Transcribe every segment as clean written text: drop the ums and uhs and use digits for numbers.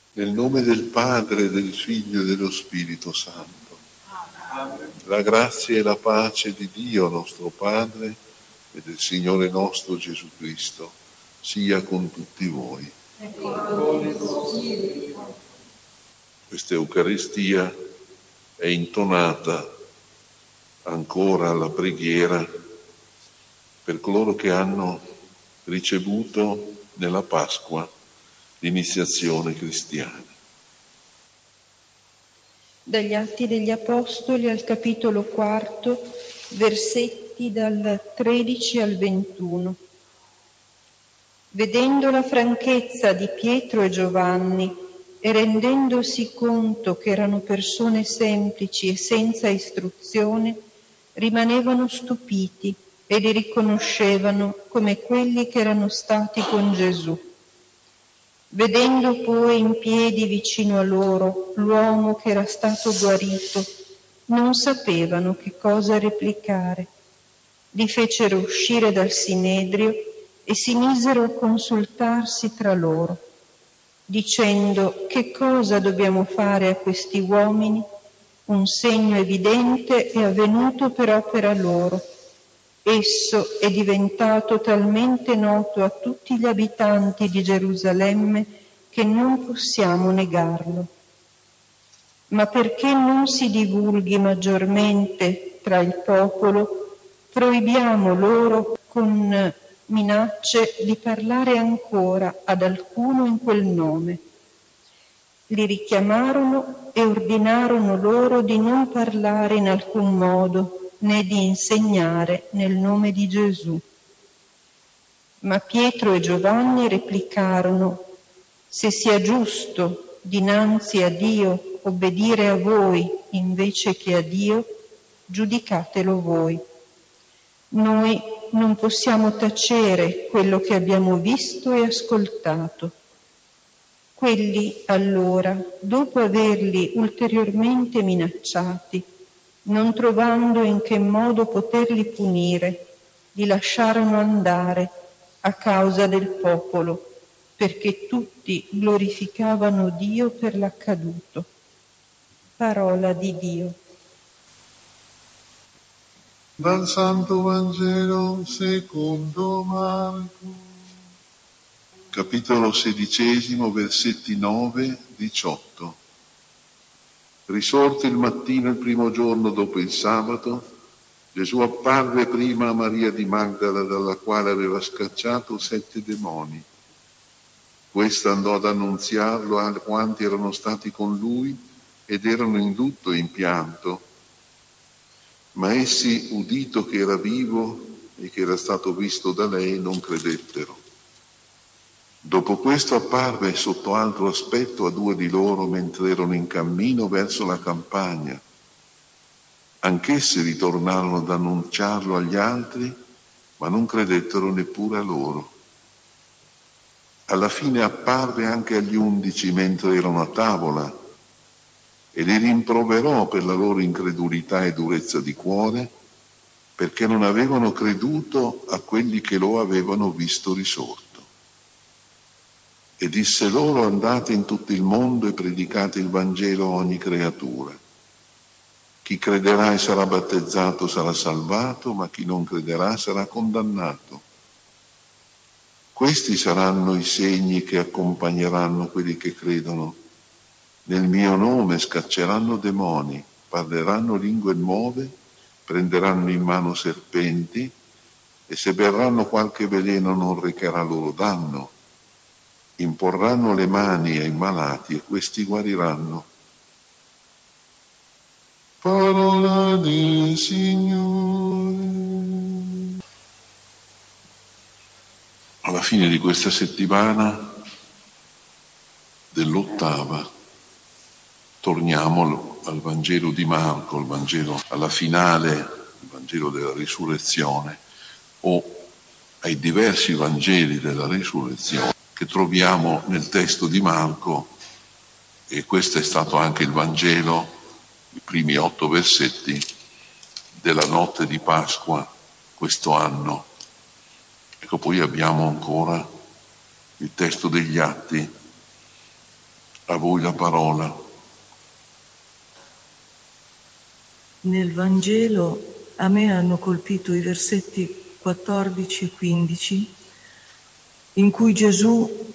Nel nome del Padre, del Figlio e dello Spirito Santo. La grazia e la pace di Dio nostro Padre e del Signore nostro Gesù Cristo sia con tutti voi. Questa Eucaristia è intonata ancora alla preghiera per coloro che hanno ricevuto nella Pasqua l'iniziazione cristiana. Dagli Atti degli Apostoli al capitolo 4, versetti dal 13 al 21. Vedendo la franchezza di Pietro e Giovanni e rendendosi conto che erano persone semplici e senza istruzione, rimanevano stupiti e li riconoscevano come quelli che erano stati con Gesù. Vedendo poi in piedi vicino a loro l'uomo che era stato guarito, non sapevano che cosa replicare. Li fecero uscire dal Sinedrio e si misero a consultarsi tra loro, dicendo: che cosa dobbiamo fare a questi uomini? Un segno evidente è avvenuto per opera loro. Esso è diventato talmente noto a tutti gli abitanti di Gerusalemme che non possiamo negarlo. Ma perché non si divulghi maggiormente tra il popolo, proibiamo loro con minacce di parlare ancora ad alcuno in quel nome. Li richiamarono e ordinarono loro di non parlare in alcun modo né di insegnare nel nome di Gesù. Ma Pietro e Giovanni replicarono: se sia giusto dinanzi a Dio obbedire a voi invece che a Dio, giudicatelo voi. Noi non possiamo tacere quello che abbiamo visto e ascoltato. Quelli allora, dopo averli ulteriormente minacciati, non trovando in che modo poterli punire, li lasciarono andare a causa del popolo, perché tutti glorificavano Dio per l'accaduto. Parola di Dio. Dal Santo Vangelo secondo Marco. Capitolo 16, versetti 9-18. Risorto il mattino, il primo giorno dopo il sabato, Gesù apparve prima a Maria di Magdala, dalla quale aveva scacciato 7 demoni. Questa andò ad annunziarlo a quanti erano stati con lui ed erano in lutto e in pianto. Ma essi, udito che era vivo e che era stato visto da lei, non credettero. Dopo questo apparve sotto altro aspetto a 2 di loro mentre erano in cammino verso la campagna. Anch'essi ritornarono ad annunciarlo agli altri, ma non credettero neppure a loro. Alla fine apparve anche agli 11 mentre erano a tavola e li rimproverò per la loro incredulità e durezza di cuore, perché non avevano creduto a quelli che lo avevano visto risorto. E disse loro: andate in tutto il mondo e predicate il Vangelo a ogni creatura. Chi crederà e sarà battezzato sarà salvato, ma chi non crederà sarà condannato. Questi saranno i segni che accompagneranno quelli che credono. Nel mio nome scacceranno demoni, parleranno lingue nuove, prenderanno in mano serpenti, e se berranno qualche veleno non recherà loro danno. Imporranno le mani ai malati e questi guariranno. Parola del Signore. Alla fine di questa settimana, dell'8ª, torniamo al Vangelo di Marco, il Vangelo alla finale, il Vangelo della risurrezione, o ai diversi Vangeli della risurrezione che troviamo nel testo di Marco, e questo è stato anche il Vangelo, i primi 8 versetti della notte di Pasqua questo anno. Ecco, poi abbiamo ancora il testo degli Atti, A voi la parola. Nel Vangelo a me hanno colpito i versetti 14 e 15, in cui Gesù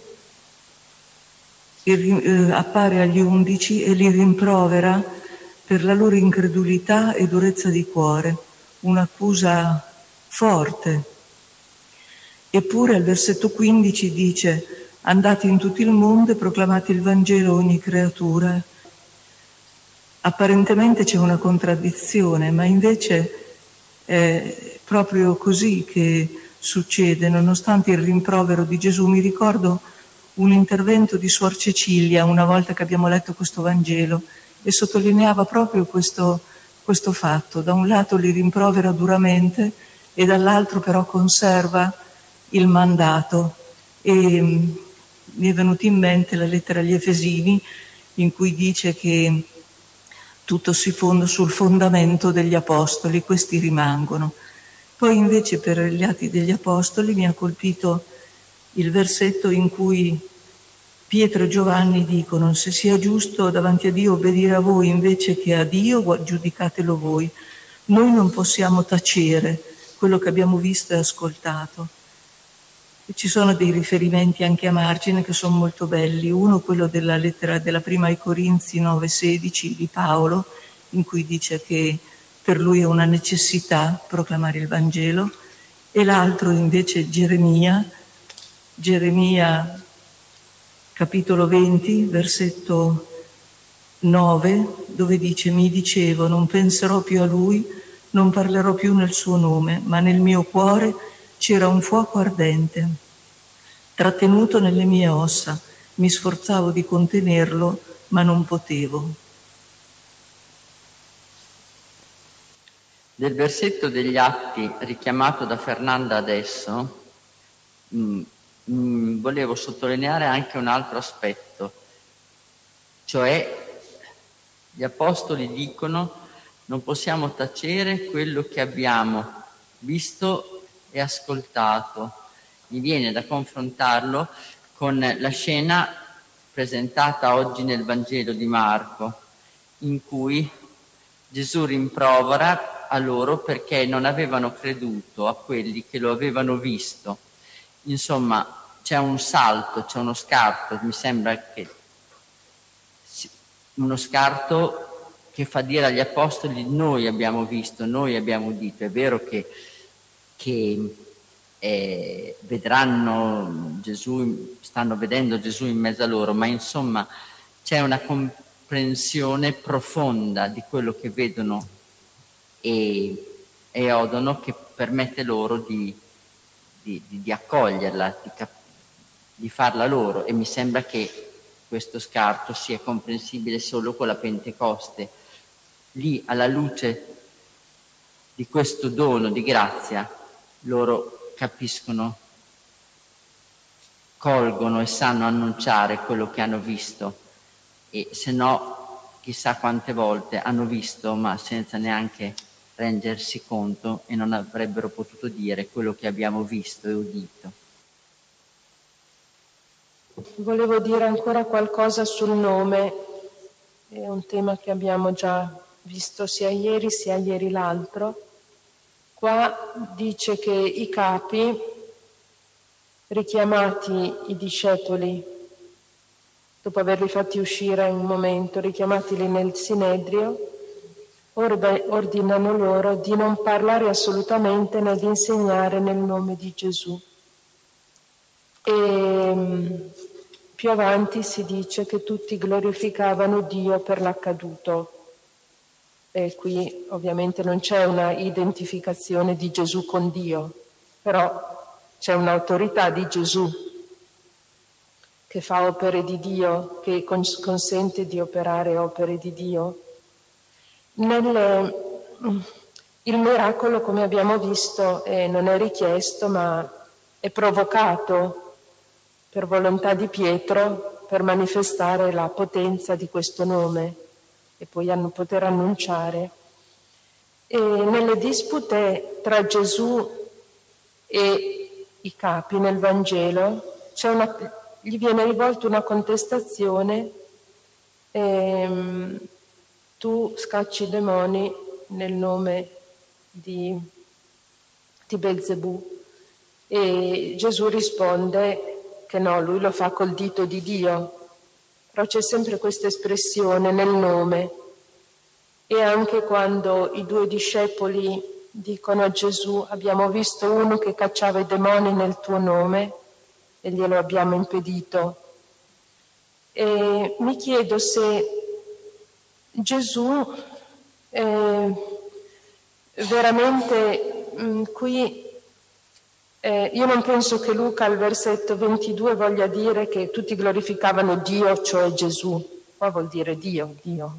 appare agli 11 e li rimprovera per la loro incredulità e durezza di cuore, un'accusa forte. Eppure al versetto 15 dice: andate in tutto il mondo e proclamate il Vangelo a ogni creatura. Apparentemente c'è una contraddizione, ma invece è proprio così che succede, nonostante il rimprovero di Gesù. Mi ricordo un intervento di Suor Cecilia una volta che abbiamo letto questo Vangelo e sottolineava proprio questo fatto. Da un lato li rimprovera duramente e dall'altro però conserva il mandato. E mi è venuta in mente la lettera agli Efesini, in cui dice che tutto si fonda sul fondamento degli Apostoli, questi rimangono. Poi invece per gli Atti degli Apostoli mi ha colpito il versetto in cui Pietro e Giovanni dicono: se sia giusto davanti a Dio obbedire a voi invece che a Dio, giudicatelo voi. Noi non possiamo tacere quello che abbiamo visto e ascoltato. E ci sono dei riferimenti anche a margine che sono molto belli. Uno, quello della lettera della prima ai Corinzi 9,16 di Paolo, in cui dice che per lui è una necessità proclamare il Vangelo, e l'altro invece Geremia capitolo 20, versetto 9, dove dice: mi dicevo, non penserò più a lui, non parlerò più nel suo nome, ma nel mio cuore c'era un fuoco ardente, trattenuto nelle mie ossa, mi sforzavo di contenerlo, ma non potevo. Del versetto degli Atti richiamato da Fernanda adesso, volevo sottolineare anche un altro aspetto, cioè gli Apostoli dicono: non possiamo tacere quello che abbiamo visto e ascoltato. Mi viene da confrontarlo con la scena presentata oggi nel Vangelo di Marco, in cui Gesù rimprovera a loro perché non avevano creduto a quelli che lo avevano visto. Insomma, c'è un salto, c'è uno scarto, mi sembra che uno scarto che fa dire agli Apostoli: noi abbiamo visto, noi abbiamo udito. È vero che vedranno Gesù, stanno vedendo Gesù in mezzo a loro, ma insomma c'è una comprensione profonda di quello che vedono e odono, che permette loro di accoglierla, di farla loro. E mi sembra che questo scarto sia comprensibile solo con la Pentecoste. Lì, alla luce di questo dono di grazia, loro capiscono, colgono e sanno annunciare quello che hanno visto, e se no chissà quante volte hanno visto ma senza neanche rendersi conto, e non avrebbero potuto dire quello che abbiamo visto e udito. Volevo dire ancora qualcosa sul nome, è un tema che abbiamo già visto sia ieri l'altro. Qua dice che i capi, richiamati i discepoli, dopo averli fatti uscire un momento, richiamatili nel Sinedrio, ordinano loro di non parlare assolutamente né di insegnare nel nome di Gesù. E più avanti si dice che tutti glorificavano Dio per l'accaduto. E qui ovviamente non c'è una identificazione di Gesù con Dio, però c'è un'autorità di Gesù che fa opere di Dio, che consente di operare opere di Dio. Il miracolo, come abbiamo visto, non è richiesto, ma è provocato per volontà di Pietro, per manifestare la potenza di questo nome e poi poter annunciare. E nelle dispute tra Gesù e i capi nel Vangelo gli viene rivolta una contestazione tu scacci i demoni nel nome di Belzebù. E Gesù risponde che no, lui lo fa col dito di Dio, però c'è sempre questa espressione nel nome. E anche quando i 2 discepoli dicono a Gesù: abbiamo visto uno che cacciava i demoni nel tuo nome e glielo abbiamo impedito. E mi chiedo se Gesù veramente qui io non penso che Luca al versetto 22 voglia dire che tutti glorificavano Dio, cioè Gesù. Qua vuol dire Dio.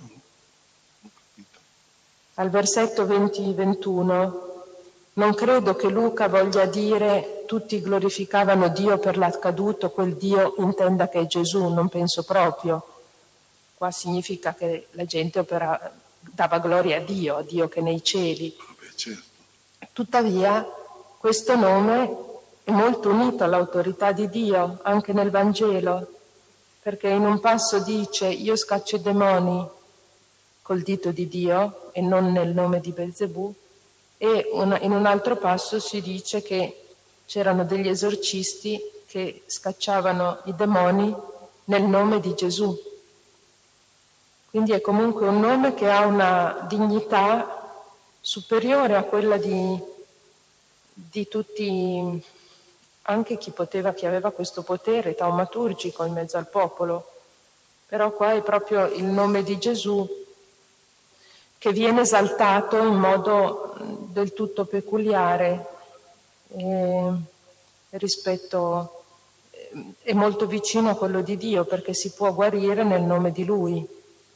Al versetto 20-21 non credo che Luca voglia dire tutti glorificavano Dio per l'accaduto, quel Dio intenda che è Gesù, non penso proprio. Qua significa che la gente dava gloria a Dio che è nei cieli. Tuttavia questo nome è molto unito all'autorità di Dio, anche nel Vangelo, perché in un passo dice: io scaccio i demoni col dito di Dio e non nel nome di Belzebù, e in un altro passo si dice che c'erano degli esorcisti che scacciavano i demoni nel nome di Gesù. Quindi è comunque un nome che ha una dignità superiore a quella di tutti, anche chi aveva questo potere taumaturgico in mezzo al popolo. Però qua è proprio il nome di Gesù che viene esaltato in modo del tutto peculiare rispetto, è molto vicino a quello di Dio, perché si può guarire nel nome di Lui.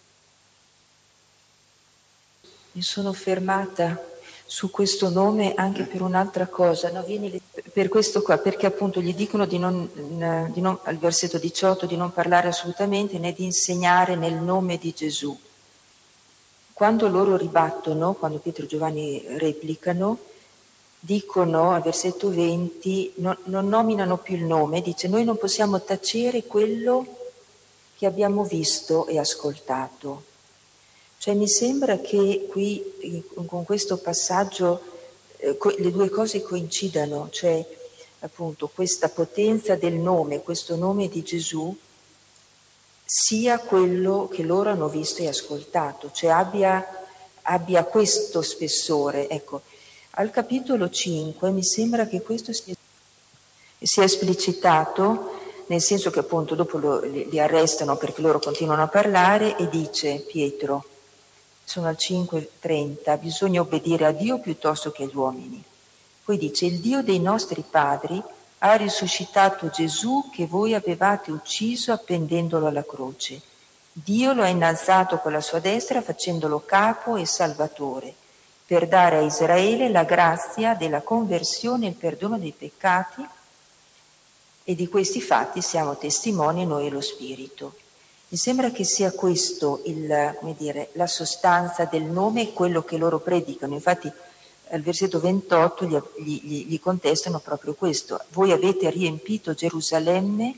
Mi sono fermata su questo nome anche per un'altra cosa, no? Per questo qua, perché appunto gli dicono di non, al versetto 18, di non parlare assolutamente né di insegnare nel nome di Gesù. Quando loro ribattono, quando Pietro e Giovanni replicano, dicono al versetto 20, non nominano più il nome, dice: noi non possiamo tacere quello che abbiamo visto e ascoltato. Cioè mi sembra che qui con questo passaggio le due cose coincidano, cioè appunto questa potenza del nome, questo nome di Gesù, sia quello che loro hanno visto e ascoltato, cioè abbia questo spessore. Ecco, al capitolo 5 mi sembra che questo sia esplicitato, nel senso che appunto dopo li arrestano perché loro continuano a parlare e dice Pietro, sono al 5:30, bisogna obbedire a Dio piuttosto che agli uomini. Poi dice: il Dio dei nostri padri ha risuscitato Gesù che voi avevate ucciso appendendolo alla croce. Dio lo ha innalzato con la sua destra facendolo capo e salvatore, per dare a Israele la grazia della conversione e il perdono dei peccati, e di questi fatti siamo testimoni noi e lo Spirito. Mi sembra che sia questo la sostanza del nome, quello che loro predicano. Infatti al versetto 28 gli contestano proprio questo: voi avete riempito Gerusalemme,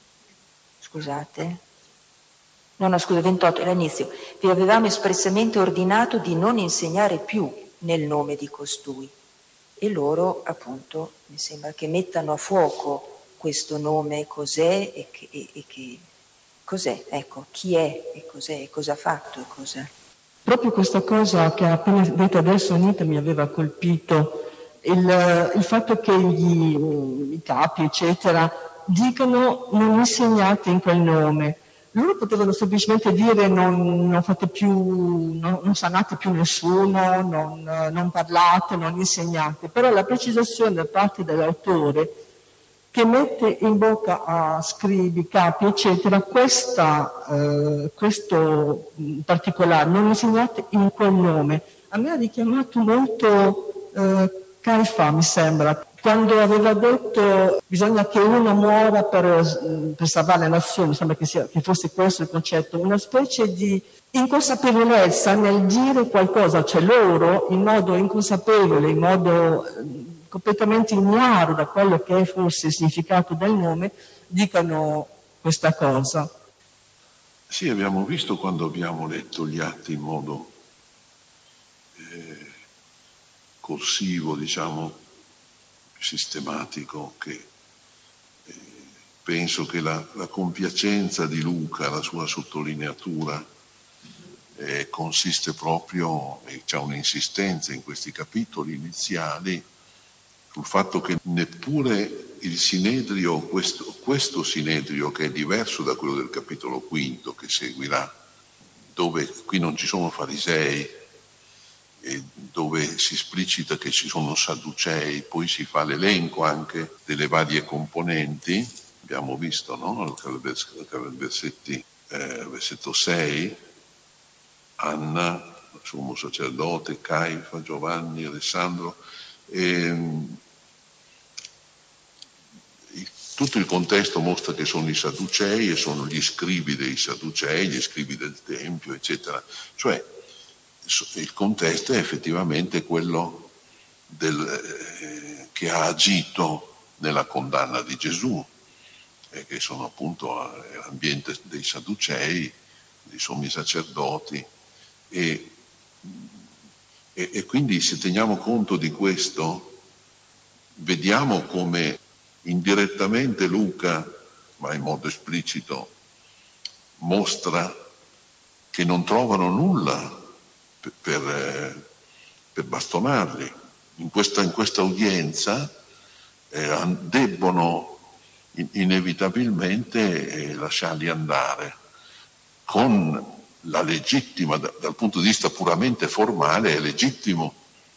28 è l'inizio, vi avevamo espressamente ordinato di non insegnare più nel nome di costui. E loro appunto mi sembra che mettano a fuoco questo nome, cos'è e che cos'è, ecco, chi è e cos'è, e cosa ha fatto e cos'è. Proprio questa cosa che ha appena detto adesso Anita mi aveva colpito, il fatto che i capi, eccetera, dicano non insegnate in quel nome. Loro potevano semplicemente dire non fate più, non sanate più nessuno, non parlate, non insegnate, però la precisazione da parte dell'autore che mette in bocca a scribi, capi, eccetera, questo particolare, non insegnate in quel nome. A me ha richiamato molto Caifa, mi sembra, quando aveva detto bisogna che uno muora per salvare le nazioni, mi sembra che fosse questo il concetto, una specie di inconsapevolezza nel dire qualcosa, cioè loro in modo inconsapevole, in modo completamente ignaro da quello che è forse il significato del nome, dicano questa cosa. Sì, abbiamo visto quando abbiamo letto gli atti in modo corsivo, diciamo, sistematico, che penso che la compiacenza di Luca, la sua sottolineatura, consiste proprio, c'è un'insistenza in questi capitoli iniziali, sul fatto che neppure il Sinedrio, questo Sinedrio che è diverso da quello del capitolo quinto che seguirà, dove qui non ci sono farisei, e dove si esplicita che ci sono sadducei, poi si fa l'elenco anche delle varie componenti, abbiamo visto, no? Versetto 6, Anna, sommo sacerdote, Caifa, Giovanni, Alessandro, tutto il contesto mostra che sono i Sadducei e sono gli scribi dei Sadducei, gli scribi del Tempio, eccetera. Cioè il contesto è effettivamente quello che ha agito nella condanna di Gesù, che sono appunto l'ambiente dei Sadducei, dei sommi sacerdoti, e quindi se teniamo conto di questo, vediamo come indirettamente Luca, ma in modo esplicito, mostra che non trovano nulla per bastonarli. In questa udienza debbono inevitabilmente lasciarli andare, con la legittima, dal punto di vista puramente formale, è legittimo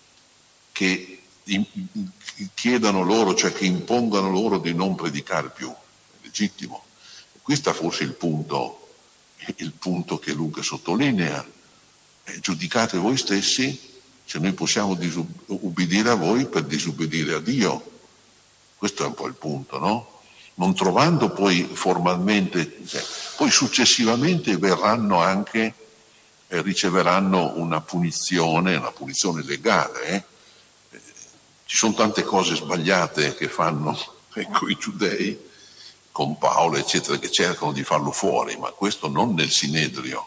che chiedano loro, cioè che impongano loro di non predicare più, è legittimo. Qui sta forse il punto che Luca sottolinea: giudicate voi stessi se noi possiamo ubbidire a voi per disubbidire a Dio. Questo è un po' il punto, no? Non trovando poi formalmente, poi successivamente verranno anche, riceveranno una punizione legale. Ci sono tante cose sbagliate che fanno, i giudei con Paolo, eccetera, che cercano di farlo fuori, ma questo non nel Sinedrio.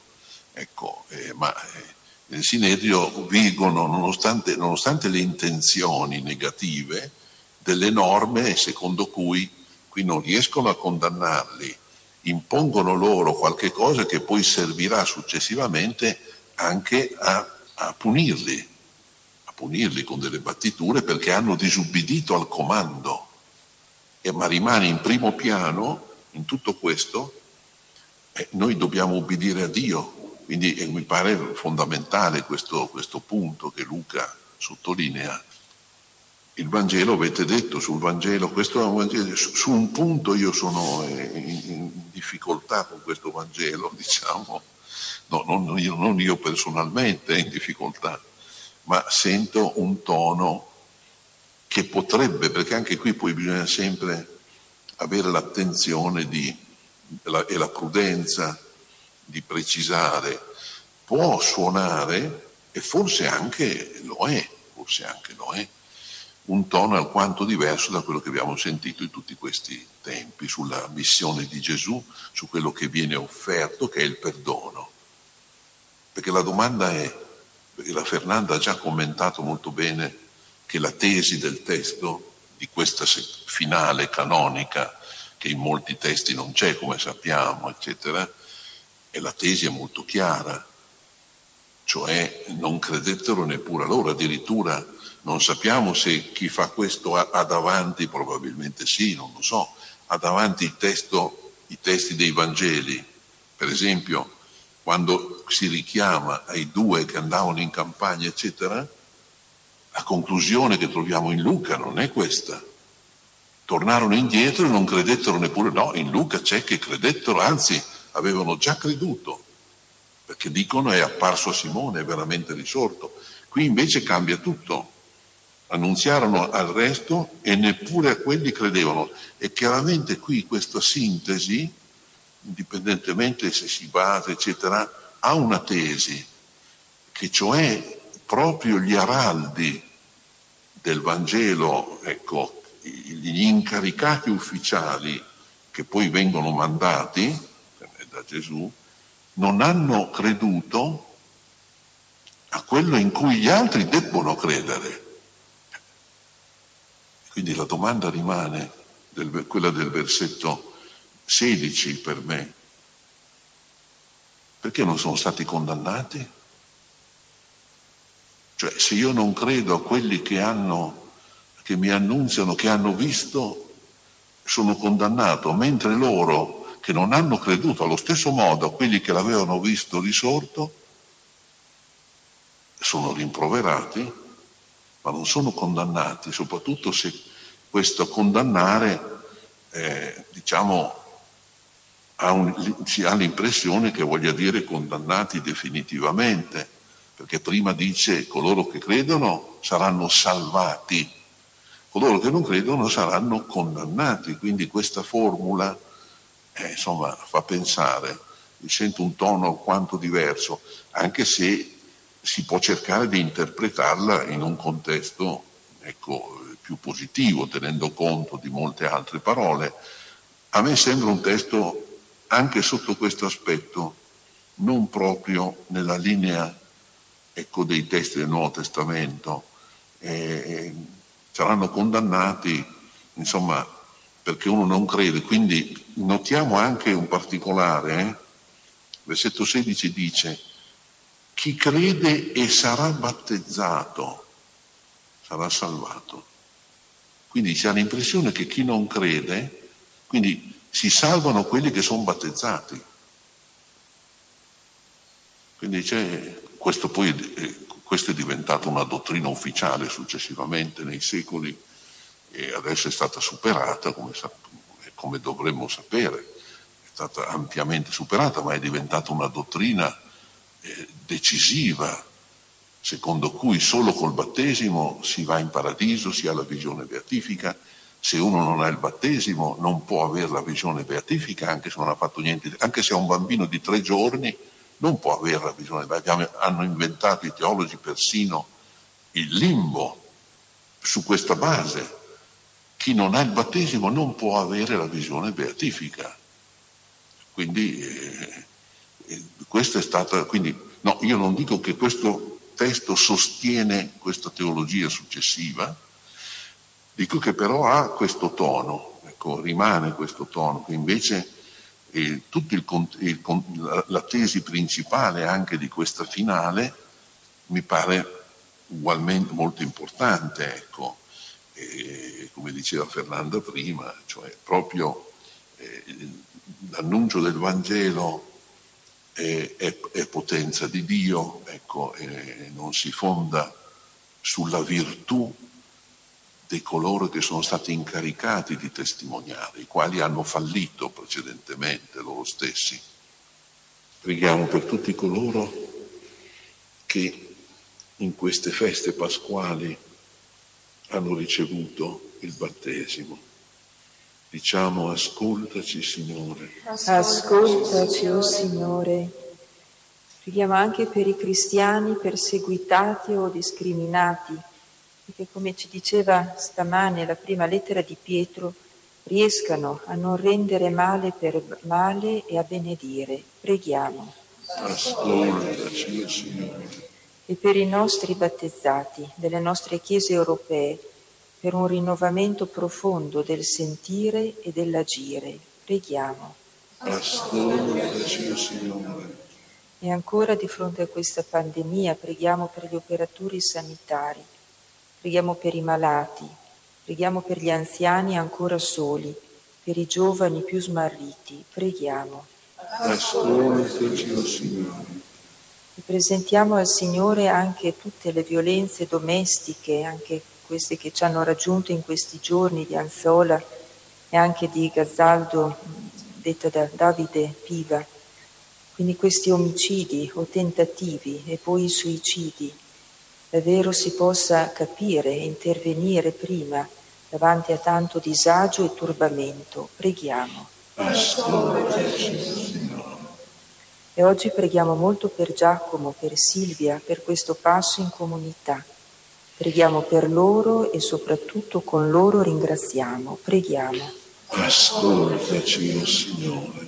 Ma nel Sinedrio vigono, nonostante le intenzioni negative, delle norme secondo cui qui non riescono a condannarli, impongono loro qualche cosa che poi servirà successivamente anche a punirli con delle battiture, perché hanno disubbidito al comando. Ma rimane in primo piano in tutto questo, noi dobbiamo ubbidire a Dio. Quindi mi pare fondamentale questo punto che Luca sottolinea. Il Vangelo, avete detto, sul Vangelo, questo è un Vangelo, su un punto io sono in difficoltà con questo Vangelo, diciamo, non io personalmente in difficoltà, ma sento un tono che potrebbe, perché anche qui poi bisogna sempre avere l'attenzione e la prudenza di precisare, può suonare, e forse anche lo è, un tono alquanto diverso da quello che abbiamo sentito in tutti questi tempi, sulla missione di Gesù, su quello che viene offerto, che è il perdono. Perché la domanda è, perché la Fernanda ha già commentato molto bene, che la tesi del testo di questa finale canonica, che in molti testi non c'è, come sappiamo, eccetera, e la tesi è molto chiara, cioè non credettero neppure loro, addirittura non sappiamo se chi fa questo ha davanti, probabilmente sì, non lo so, ha davanti i testi dei Vangeli. Per esempio, quando si richiama ai due che andavano in campagna, eccetera, la conclusione che troviamo in Luca non è questa. Tornarono indietro e non credettero neppure, no, in Luca c'è che credettero, anzi avevano già creduto, perché dicono è apparso a Simone, è veramente risorto. Qui invece cambia tutto. Annunziarono al resto e neppure a quelli credevano. E chiaramente qui questa sintesi, indipendentemente se si basa, eccetera, ha una tesi, che cioè proprio gli araldi del Vangelo, gli incaricati ufficiali che poi vengono mandati da Gesù, non hanno creduto a quello in cui gli altri debbono credere. Quindi la domanda rimane, quella del versetto 16 per me. Perché non sono stati condannati? Cioè, se io non credo a quelli che mi annunziano, che hanno visto, sono condannato, mentre loro che non hanno creduto allo stesso modo a quelli che l'avevano visto risorto, sono rimproverati, ma non sono condannati, soprattutto se questo condannare, si ha l'impressione che voglia dire condannati definitivamente, perché prima dice coloro che credono saranno salvati, coloro che non credono saranno condannati, quindi questa formula fa pensare, mi sento un tono alquanto diverso, anche se si può cercare di interpretarla in un contesto più positivo, tenendo conto di molte altre parole. A me sembra un testo, anche sotto questo aspetto, non proprio nella linea dei testi del Nuovo Testamento. Saranno condannati, perché uno non crede. Quindi notiamo anche un particolare, versetto 16 dice: chi crede e sarà battezzato sarà salvato. Quindi si ha l'impressione che chi non crede, quindi si salvano quelli che sono battezzati. Quindi questo è diventato una dottrina ufficiale successivamente nei secoli e adesso è stata superata, come dovremmo sapere, è stata ampiamente superata, ma è diventata una dottrina decisiva, secondo cui solo col battesimo si va in paradiso, si ha la visione beatifica. Se uno non ha il battesimo non può avere la visione beatifica, anche se non ha fatto niente, anche se è un bambino di 3 giorni non può avere la visione beatifica. Hanno inventato i teologi persino il limbo su questa base. Chi non ha il battesimo non può avere la visione beatifica. Quindi questa è stata, no, io non dico che questo testo sostiene questa teologia successiva, dico che però ha questo tono, rimane questo tono, che invece la tesi principale anche di questa finale mi pare ugualmente molto importante, come diceva Fernanda prima, cioè proprio l'annuncio del Vangelo è potenza di Dio, non si fonda sulla virtù di coloro che sono stati incaricati di testimoniare, i quali hanno fallito precedentemente loro stessi. Preghiamo per tutti coloro che in queste feste pasquali hanno ricevuto il battesimo. Diciamo: ascoltaci, Signore. Ascoltaci, o Signore. Preghiamo anche per i cristiani perseguitati o discriminati, perché come ci diceva stamane la prima lettera di Pietro, riescano a non rendere male per male e a benedire. Preghiamo. Ascoltaci, o Signore. E per i nostri battezzati delle nostre chiese europee, per un rinnovamento profondo del sentire e dell'agire. Preghiamo. Ascoltaci, o Signore. E ancora di fronte a questa pandemia preghiamo per gli operatori sanitari, preghiamo per i malati, preghiamo per gli anziani ancora soli, per i giovani più smarriti. Preghiamo. Ascoltaci, o Signore. E presentiamo al Signore anche tutte le violenze domestiche, anche queste che ci hanno raggiunto in questi giorni di Anzola e anche di Gazzaldo, detta da Davide Piva. Quindi questi omicidi o tentativi e poi i suicidi, davvero si possa capire e intervenire prima davanti a tanto disagio e turbamento. Preghiamo. Ascoltaci, Signore. E oggi preghiamo molto per Giacomo, per Silvia, per questo passo in comunità. Preghiamo per loro e soprattutto con loro ringraziamo. Preghiamo. Ascoltaci, o Signore.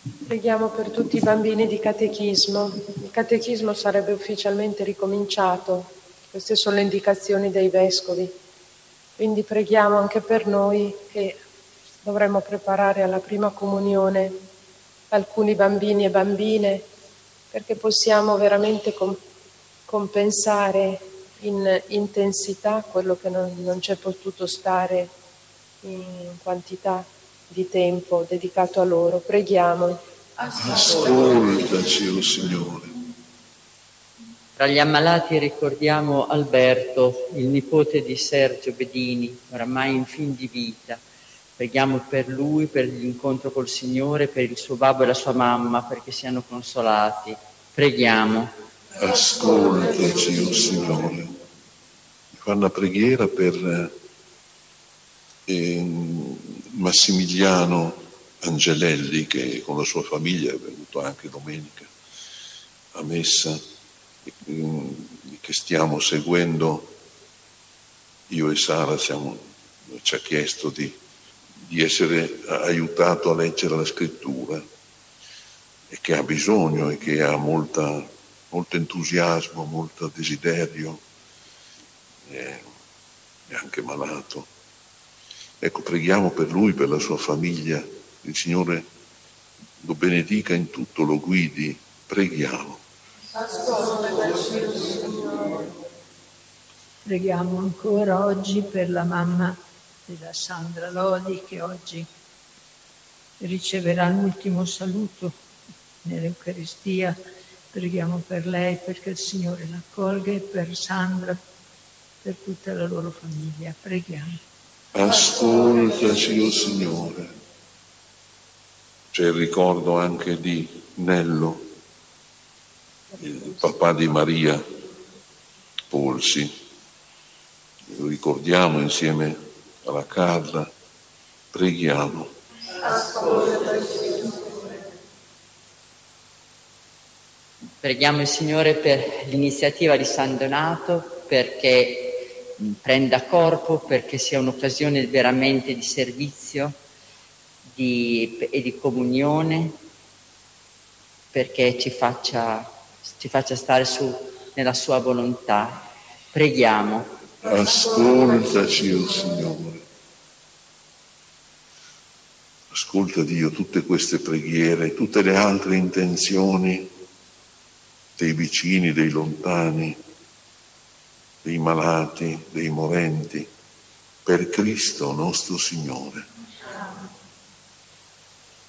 Preghiamo per tutti i bambini di catechismo. Il catechismo sarebbe ufficialmente ricominciato. Queste sono le indicazioni dei vescovi. Quindi preghiamo anche per noi che dovremmo preparare alla prima comunione alcuni bambini e bambine, perché possiamo veramente compensare in intensità quello che non c'è potuto stare in quantità di tempo dedicato a loro. Preghiamo. Ascoltaci, o Signore. Tra gli ammalati ricordiamo Alberto, il nipote di Sergio Bedini, oramai in fin di vita. Preghiamo per lui, per l'incontro col Signore, per il suo babbo e la sua mamma, perché siano consolati. Preghiamo. Ascoltaci, o Signore. Fa una preghiera per Massimiliano Angelelli, che con la sua famiglia è venuto anche domenica a messa, che stiamo seguendo. Io e Sara ci ha chiesto di essere aiutato a leggere la scrittura, e che ha bisogno e che ha molto entusiasmo, molto desiderio, è anche malato. Ecco, preghiamo per lui, per la sua famiglia. Il Signore lo benedica in tutto, lo guidi. Preghiamo. Preghiamo ancora oggi per la mamma della Sandra Lodi, che oggi riceverà l'ultimo saluto nell'Eucaristia. Preghiamo per lei, perché il Signore l'accolga, e per Sandra, per tutta la loro famiglia. Preghiamo. Ascoltaci, o Signore. C'è il ricordo anche di Nello, il papà di Maria Polsi. Lo ricordiamo insieme alla Carla. Preghiamo. Preghiamo il Signore per l'iniziativa di San Donato, perché prenda corpo, perché sia un'occasione veramente di servizio e di comunione, perché ci faccia stare nella sua volontà. Preghiamo. Ascoltaci, o Signore. Ascolta, Dio, tutte queste preghiere, tutte le altre intenzioni dei vicini, dei lontani, dei malati, dei morenti, per Cristo nostro Signore.